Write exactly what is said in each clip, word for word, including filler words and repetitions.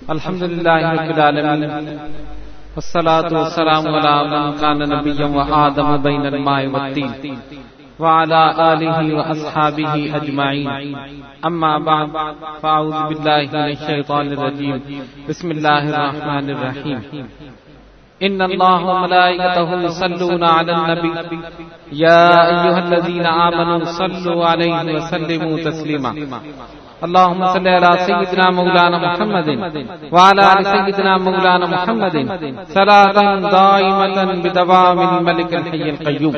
الحمد للہ رب العالمین والصلاة والسلام علی من کان نبیا وآدم بین الماء والطین وعلى آلہ واصحابہ اجمعین اما بعد فاعوذ باللہ من الشیطان الرجیم بسم اللہ الرحمن الرحیم ان اللہ وملائکتہ یصلون علی النبی یا ایھا الذین آمنوا صلوا علیہ وسلموا تسلیما اللهم صل على سيدنا مولانا محمد وعلى آل سيدنا مولانا محمد صلاة دائمة بدوام الملك الحي القيوم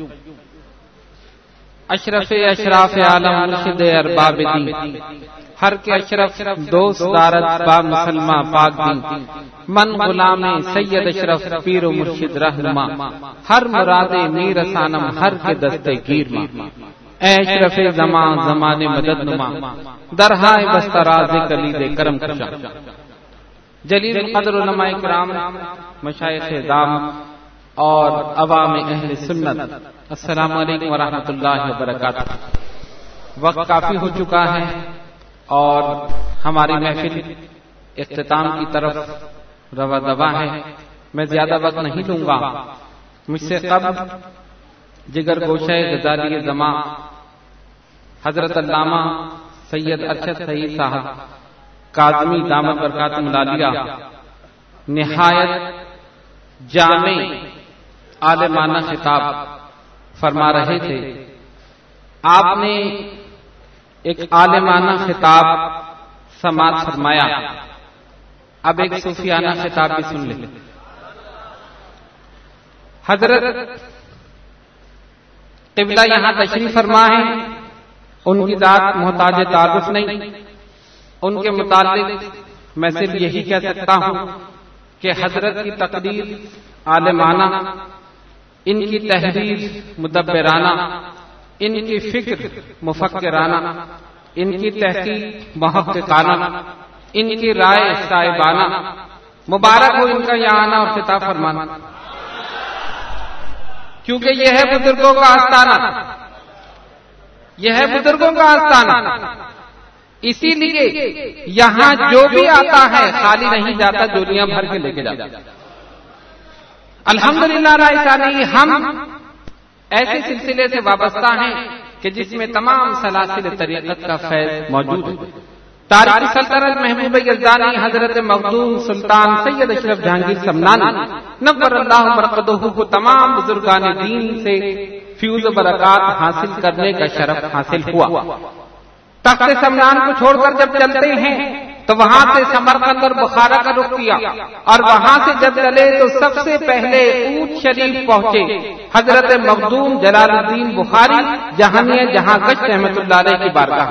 اشرف اشراف عالم مرشد ارباب دین ہر کے اشرف دوست دارت با مسلمہ پاک دین من غلام سید اشرف پیر و مرشد رہنما ہر مراد میر سانم ہر کے دستے گیر ماں اے اشرف زمان زمان مدد نما درہائے بستراز کلید کرم کشا جلیل قدر علماء کرام مشایخ دام اور عوام اہل سنت السلام علیکم ورحمۃ اللہ وبرکاتہ۔ وقت کافی ہو چکا ہے اور ہماری محفل اختتام کی طرف رواں دوا ہے، میں زیادہ وقت نہیں لوں گا۔ مجھ سے قبل جگر گوشہ غزالی زماں حضرت علامہ سید ارشد سعید صاحب کاظمی دامت برکاتہم العالیہ نہایت جامع عالمانہ خطاب فرما رہے تھے۔ آپ نے ایک عالمانہ خطاب سماعت فرمایا، اب ایک صوفیانہ خطاب بھی سن لیں۔ حضرت قبلہ یہاں تشریف فرما ہے، ان کی ذات محتاج تعارف نہیں، ان کے متعلق میں صرف یہی کہہ سکتا ہوں کہ حضرت کی تقریر عالمانہ، ان کی تحریر مدبرانہ، ان کی فکر مفکرانہ، ان کی تحقیق محققانہ، ان کی رائے صائبانہ، مبارک ہو ان کا یہاں آنا اور خطاب فرمانا، کیونکہ یہ ہے بزرگوں کا آستانہ، یہ ہے بزرگوں کا آستانہ۔ اسی لیے یہاں جو بھی آتا ہے خالی نہیں جاتا، دنیا بھر کے لے کے جاتا۔ الحمدللہ رائے ثانی ہم ایسے سلسلے سے وابستہ ہیں کہ جس میں تمام سلاسل طریقت کا فیض موجود ہے۔ تاریخ سلطنت محبوب یزدانی حضرت مخدوم سلطان سید اشرف جہانگیر سمنانی نور اللہ مرقدہ کو تمام بزرگان دین سے فیوز و برکات حاصل کرنے کا شرف حاصل ہوا۔ تخت سمنان کو چھوڑ کر جب چلتے ہیں تو وہاں سے سمرقند اور بخارا کا رخ کیا، اور وہاں سے جب چلے تو سب سے پہلے اونٹ شریف پہنچے حضرت مخدوم جلال الدین بخاری جہانیہ جہاں گشت رحمۃ اللہ علیہ کی بارگاہ،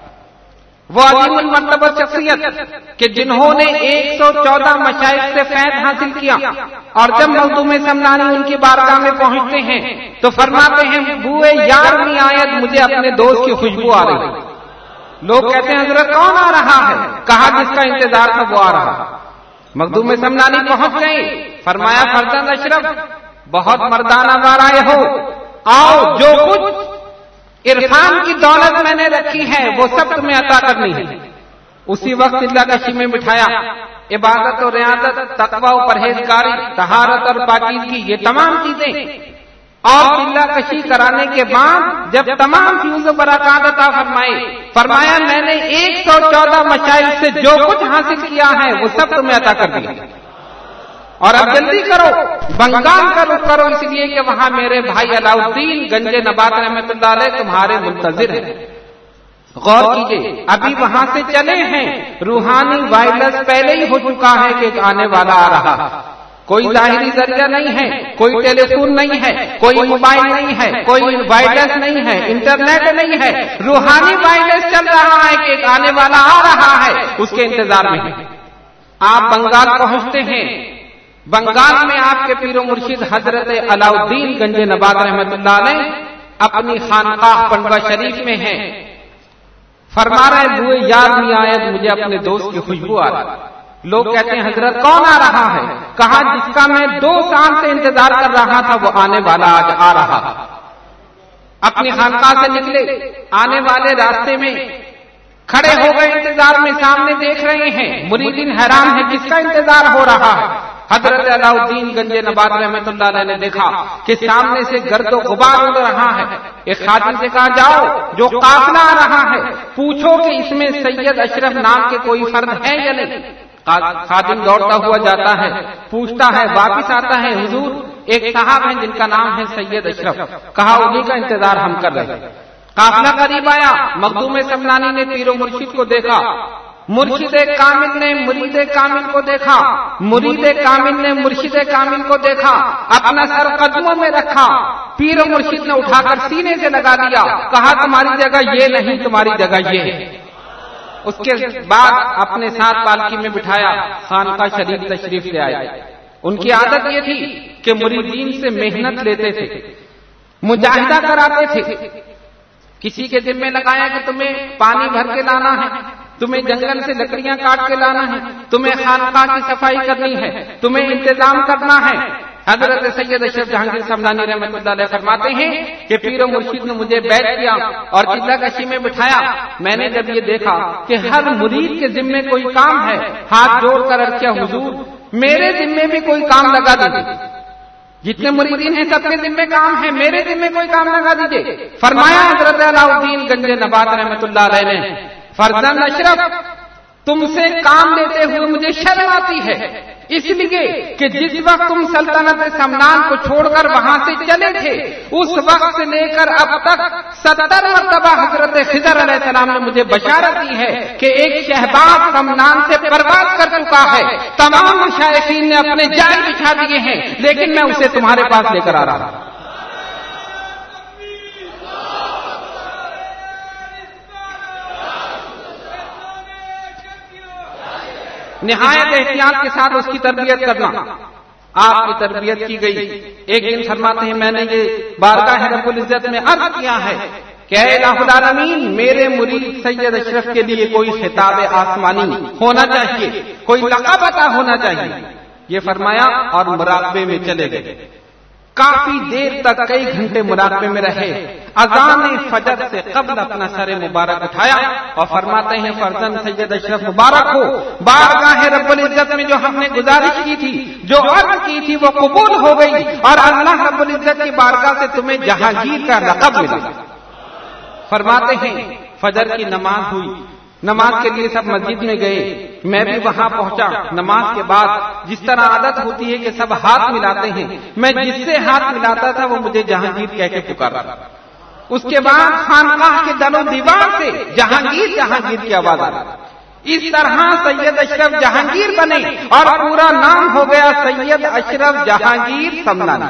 وہ عظیم المرتبہ شخصیت کہ جنہوں نے ایک سو چودہ مشائخ سے فیض حاصل کیا، اور جب مخدوم سمنانی ان کی بارگاہ میں پہنچتے ہیں تو فرماتے ہیں بوئے یار می آیت، مجھے اپنے دوست کی خوشبو آ رہی ہے۔ لوگ کہتے ہیں حضرت کون آ رہا ہے؟ کہا جس کا انتظار تھا وہ آ رہا ہے۔ مخدوم سمنانی پہنچ گئے، فرمایا فرزند اشرف بہت مردانہ وار آئے ہو، آؤ جو کچھ عرفان کی دولت میں نے رکھی ہے وہ سب تمہیں عطا کرنی ہے۔ اسی وقت اللہ کشی میں بٹھایا، عبادت و ریاضت، تقوی و پرہیزگاری، طہارت اور پاکیزگی، یہ تمام چیزیں اور اللہ کشی کرانے کے بعد جب تمام فیوز و برکات عطا فرمائے، فرمایا میں نے ایک سو چودہ مشائخ سے جو کچھ حاصل کیا ہے وہ سب تمہیں عطا کر دیا، اور اب جلدی کرو بنگال کا رخ کرو، اس لیے کہ وہاں میرے بھائی علاؤالدین گنج نبات رحمۃ اللہ علیہ تمہارے منتظر ہیں۔ غور کیجئے، ابھی وہاں سے چلے ہیں، روحانی وائرلیس پہلے ہی ہو چکا ہے کہ آنے والا آ رہا ہے۔ کوئی ظاہری ذریعہ نہیں ہے، کوئی ٹیلی فون نہیں ہے، کوئی موبائل نہیں ہے، کوئی وائرلیس نہیں ہے، انٹرنیٹ نہیں ہے، روحانی وائرلیس چل رہا ہے کہ آنے والا آ رہا ہے، اس کے انتظار میں ہے۔ آپ بنگال پہنچتے ہیں، بنگال میں آپ کے پیر و مرشد حضرت علاؤالدین گنج نبات رحمۃ اللہ علیہ اپنی خانقاہ پنڈوا شریف میں ہیں، فرما رہے بوئے یار می آیت، مجھے اپنے دوست کی خوشبو آ رہی۔ لوگ کہتے ہیں حضرت کون آ رہا ہے؟ کہا جس کا میں دو سال سے انتظار کر رہا تھا وہ آنے والا آج آ رہا ہے۔ اپنی خانقاہ سے نکلے، آنے والے راستے میں کھڑے ہو گئے انتظار میں، سامنے دیکھ رہے ہیں، مریدین حیران ہے کس کا انتظار ہو رہا ہے۔ حضرت علاؤ الدین گنج نبات رحمۃ اللہ علیہ نے دیکھا کہ سامنے سے گرد و غبار اڑ رہا ہے۔ ایک خادم سے کہا جاؤ جو قافلہ آ رہا ہے پوچھو کہ اس میں سید اشرف نام کے کوئی فرد ہے یا نہیں۔ خادم دوڑتا ہوا جاتا ہے، پوچھتا ہے، واپس آتا ہے، حضور ایک صاحب ہیں جن کا نام ہے سید اشرف، کہا انہی کا انتظار ہم کر رہے ہیں۔ قافلہ قریب آیا، مخدوم سمنانی نے پیر و مرشد کو دیکھا، مرشد کامل نے مرید کامل کو دیکھا، مرید کامل نے مرشد کامل کو دیکھا، اپنا سر قدموں میں رکھا، پیر و مرشد نے اٹھا کر سینے سے لگا دیا، کہا تمہاری جگہ یہ نہیں، تمہاری جگہ یہ ہے۔ اس کے بعد اپنے ساتھ پالکی میں بٹھایا، خانقاہ شریف تشریف لے آئے۔ ان کی عادت یہ تھی کہ مریدین سے محنت لیتے تھے، مجاہدہ کراتے تھے۔ کسی کے ذمہ لگایا کہ تمہیں پانی بھر کے لانا ہے، تمہیں جنگل سے لکڑیاں کاٹ کے لانا ہے، تمہیں خانقاہ کی صفائی کرنی ہے، تمہیں انتظام کرنا ہے۔ حضرت سید اشرف جہانگیر سمنانی رحمۃ اللہ علیہ فرماتے ہیں کہ پیر و مرشد نے مجھے بیٹھ کیا اور قبلہ کشی میں بٹھایا۔ میں نے جب یہ دیکھا کہ ہر مرید کے ذمے کوئی کام ہے، ہاتھ جوڑ کر عرض کیا، حضور میرے ذمے بھی کوئی کام لگا دیجیے، جتنے مریدین ہیں سب کے ذمے کام ہے، میرے ذمے کوئی کام لگا دیجیے۔ فرمایا حضرت علاؤ الدین گنج نبات رحمۃ اللہ علیہ نے، فرزند اشرف تم سے کام لیتے ہوئے مجھے شرم آتی ہے، اس لیے کہ جس وقت تم سلطنت سمنان کو چھوڑ کر وہاں سے چلے تھے اس وقت سے لے کر اب تک ستر مرتبہ حضرت خضر علیہ السلام نے مجھے بشارت دی ہے کہ ایک شہباز سمنان سے پرواز کر چکا ہے، تمام مشائخین نے اپنے جال بچھا دیے ہیں، لیکن میں اسے تمہارے پاس لے کر آ رہا ہوں۔ نہایت احتیاط کے ساتھ اس کی تربیت کرنا، آپ کی تربیت کی گئی۔ ایک دن فرماتے ہیں میں نے یہ بارگاہ رب العزت میں عرض کیا ہے کہ اے الہ العالمین میرے مرید سید اشرف کے لیے کوئی خطاب آسمانی ہونا چاہیے، کوئی لقب عطا ہونا چاہیے۔ یہ فرمایا اور مراقبے میں چلے گئے۔ کافی دیر تک کئی گھنٹے مراقبے میں رہے، اذان فجر سے قبل اپنا سر مبارک اٹھایا اور فرماتے ہیں فرزند سید اشرف مبارک ہو، بارگاہ رب العزت میں جو ہم نے گزارش کی تھی، جو عرض کی تھی وہ قبول ہو گئی اور اللہ رب العزت کی بارگاہ سے تمہیں جہانگیر کا لقب ملا۔ فرماتے ہیں فجر کی نماز ہوئی، نماز کے لیے سب مسجد میں گئے، میں بھی وہاں پہنچا۔ نماز کے بعد جس طرح عادت ہوتی ہے کہ سب ہاتھ ملاتے ہیں، میں جس سے ہاتھ ملاتا تھا وہ مجھے جہانگیر کہہ کے پکارا۔ اس کے بعد خانقاہ کے در و دیوار سے جہانگیر جہانگیر کی آواز آ رہی۔ اس طرح سید اشرف جہانگیر بنے اور پورا نام ہو گیا سید اشرف جہانگیر سمنانی۔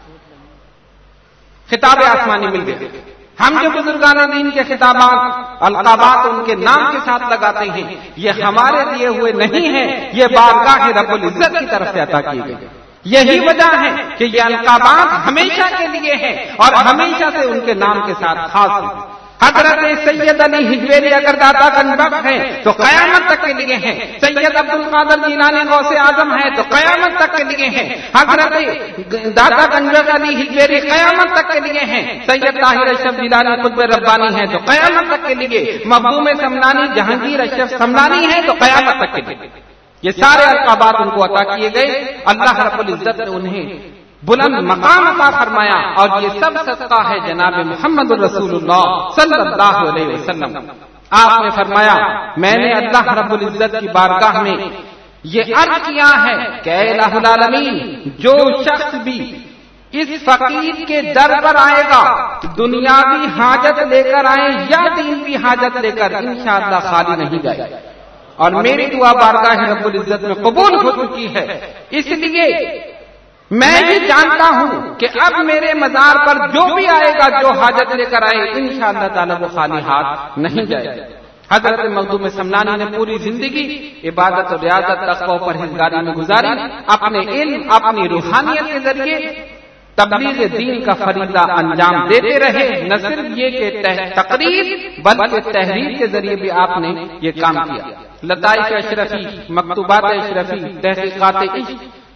خطاب آسمانی مل گئے۔ ہم جو بزرگان دین کے خطابات القابات ان کے نام کے ساتھ لگاتے ہیں، یہ ہمارے دیے ہوئے نہیں ہیں، یہ بارگاہ رب العزت کی طرف سے عطا کیے گئے۔ یہی وجہ ہے کہ یہ القابات ہمیشہ کے لیے ہیں اور ہمیشہ سے ان کے نام کے ساتھ خاص ہیں۔ حضرت سید علی ہجویری اگر داتا گنج بخش ہیں تو قیامت تک کے لیے ہیں، سید عبد القادر جیلانی غوث اعظم ہیں تو قیامت تک کے لیے ہیں، حضرت داتا گنج بخش علی ہجویری قیامت تک کے لیے ہیں، سید طاہر اشرف جیلانی قطب ربانی ہیں تو قیامت تک کے لیے، مخدوم سمنانی جہانگیر اشرف سمنانی ہیں تو قیامت تک کے لیے۔ یہ سارے القابات ان کو عطا کیے گئے، اللہ رب العزت نے انہیں بلند مقام عطا فرمایا اور یہ سب صدقہ ہے جناب محمد رسول اللہ صلی اللہ علیہ وسلم۔ آپ نے فرمایا میں نے اللہ رب العزت کی بارگاہ میں یہ عرض کیا ہے کہ اے الہ العالمین جو شخص بھی اس فقیر کے در پر آئے گا دنیاوی حاجت لے کر آئے یا دین کی حاجت لے کر انشاءاللہ خالی نہیں جائے، اور میری دعا بارگاہ رب العزت میں قبول ہو چکی ہے۔ اس لیے میں بھی جانتا ہوں کہ اب میرے مزار پر جو بھی آئے گا جو حاجت لے کر آئے انشاءاللہ تعالی وہ خالی ہاتھ نہیں جائے۔ حضرت مخدوم سمنانی نے پوری زندگی عبادت اور ریاضت تقوی و پرہیزگاری میں گزاری، اپنے علم اپنی روحانیت کے ذریعے تبلیغ دین کا فریضہ انجام دیتے رہے۔ نہ صرف یہ کہ تقریر بلکہ تحریر کے ذریعے بھی آپ نے یہ کام کیا۔ لطائف اشرفی، مکتوبات اشرفی، تحقیقات عشق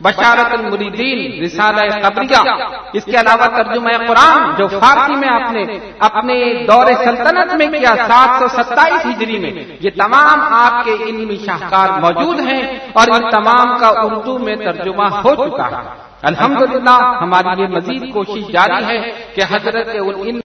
بشارت المریدین، رسالہ قبریہ، اس کے علاوہ ترجمہ قرآن جو فارسی میں آپ نے اپنے دور سلطنت میں کیا سات سو ستائیس ہجری میں، یہ تمام آپ کے علمی شاہکار موجود ہیں اور ان تمام کا اردو میں ترجمہ ہو چکا ہے۔ الحمدللہ ہماری یہ مزید کوشش جاری ہے کہ حضرت